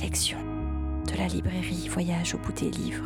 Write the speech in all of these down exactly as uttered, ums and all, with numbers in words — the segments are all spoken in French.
sélection de la librairie Voyage au bout des livres.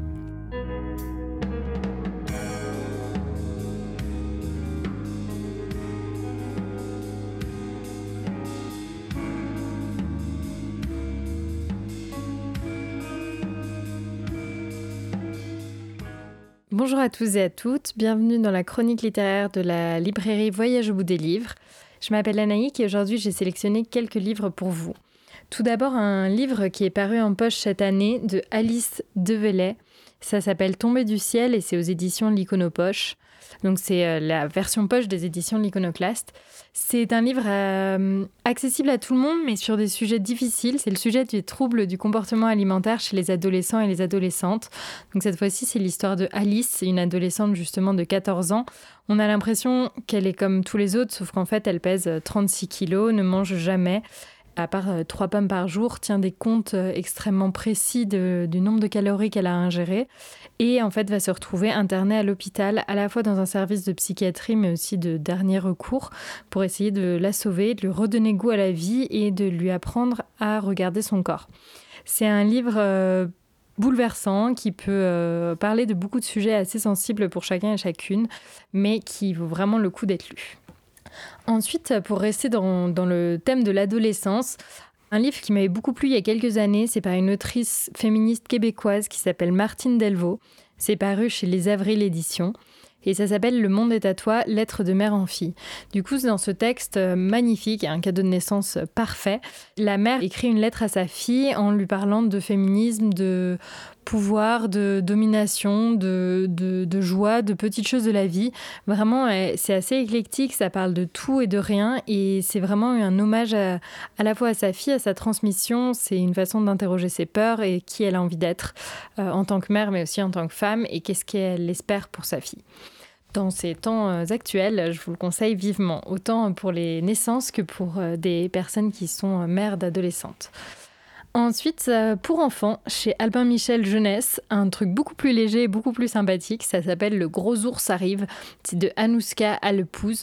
Bonjour à tous et à toutes, bienvenue dans la chronique littéraire de la librairie Voyage au bout des livres. Je m'appelle Anaïk et aujourd'hui j'ai sélectionné quelques livres pour vous. Tout d'abord un livre qui est paru en poche cette année de Alice Develay. Ça s'appelle Tombé du ciel et c'est aux éditions L'Iconopoche. Donc c'est euh, la version poche des éditions L'Iconoclaste. C'est un livre euh, accessible à tout le monde mais sur des sujets difficiles. C'est le sujet des troubles du comportement alimentaire chez les adolescents et les adolescentes. Donc cette fois-ci c'est l'histoire de Alice, une adolescente justement de quatorze ans. On a l'impression qu'elle est comme tous les autres sauf qu'en fait elle pèse trente-six kilos, ne mange jamais. À part euh, trois pommes par jour, tient des comptes euh, extrêmement précis de, du nombre de calories qu'elle a ingérées et en fait va se retrouver internée à l'hôpital, à la fois dans un service de psychiatrie mais aussi de dernier recours pour essayer de la sauver, de lui redonner goût à la vie et de lui apprendre à regarder son corps. C'est un livre euh, bouleversant qui peut euh, parler de beaucoup de sujets assez sensibles pour chacun et chacune, mais qui vaut vraiment le coup d'être lu. Ensuite, pour rester dans, dans le thème de l'adolescence, un livre qui m'avait beaucoup plu il y a quelques années, c'est par une autrice féministe québécoise qui s'appelle Martine Delvaux. C'est paru chez Les Avril Éditions. Et ça s'appelle « Le monde est à toi, lettre de mère en fille ». Du coup, dans ce texte magnifique, un cadeau de naissance parfait, la mère écrit une lettre à sa fille en lui parlant de féminisme, de pouvoir, de domination, de, de, de joie, de petites choses de la vie. Vraiment, c'est assez éclectique, ça parle de tout et de rien. Et c'est vraiment un hommage à, à la fois à sa fille, à sa transmission. C'est une façon d'interroger ses peurs et qui elle a envie d'être euh, en tant que mère, mais aussi en tant que femme, et qu'est-ce qu'elle espère pour sa fille. Dans ces temps actuels, je vous le conseille vivement, autant pour les naissances que pour des personnes qui sont mères d'adolescentes. Ensuite, pour enfants, chez Albin Michel Jeunesse, un truc beaucoup plus léger et beaucoup plus sympathique, ça s'appelle Le gros ours arrive, c'est de Anouska Allepouze.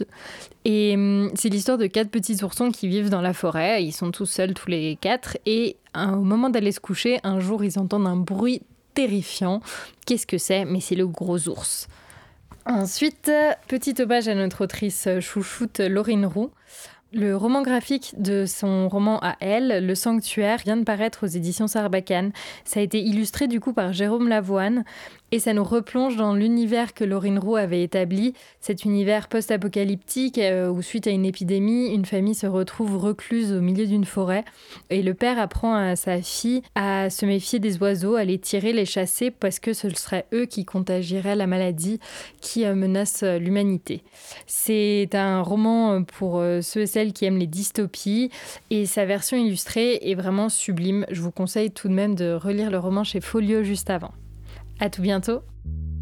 Et c'est l'histoire de quatre petits oursons qui vivent dans la forêt, ils sont tous seuls tous les quatre, et au moment d'aller se coucher, un jour ils entendent un bruit terrifiant. Qu'est-ce que c'est ? Mais c'est le gros ours. Ensuite, petit hommage à notre autrice chouchoute Laurine Roux. Le roman graphique de son roman à elle, Le Sanctuaire, vient de paraître aux éditions Sarbacane. Ça a été illustré du coup par Jérôme Lavoine et ça nous replonge dans l'univers que Laurine Roux avait établi, cet univers post-apocalyptique euh, où suite à une épidémie, une famille se retrouve recluse au milieu d'une forêt et le père apprend à sa fille à se méfier des oiseaux, à les tirer, les chasser parce que ce serait eux qui contagieraient la maladie qui euh, menace l'humanité. C'est un roman pour euh, ceux et celles qui aiment les dystopies et sa version illustrée est vraiment sublime. Je vous conseille tout de même de relire le roman chez Folio juste avant. À tout bientôt.